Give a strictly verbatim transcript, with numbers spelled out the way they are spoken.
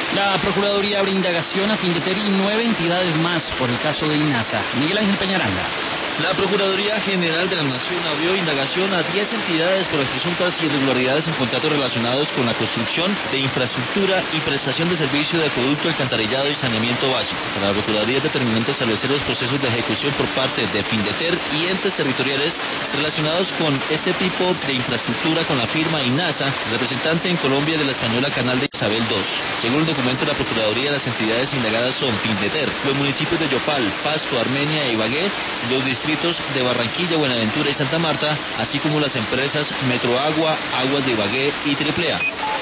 La Procuraduría abre indagación a Findeter y nueve entidades más por el caso de INASA. Miguel Ángel Peñaranda. La Procuraduría General de la Nación abrió indagación a diez entidades por las presuntas irregularidades en contratos relacionados con la construcción de infraestructura y prestación de servicio de acueducto, alcantarillado y saneamiento básico. Para la Procuraduría es determinante establecer los procesos de ejecución por parte de Findeter y entes territoriales relacionados con este tipo de infraestructura con la firma INASA, representante en Colombia de la española Canal de Isabel dos. Según el documento de la Procuraduría, las entidades indagadas son Findeter, los municipios de Yopal, Pasto, Armenia e Ibagué, los distritos de Barranquilla, Buenaventura y Santa Marta, así como las empresas Metroagua, Aguas de Ibagué y Triple A.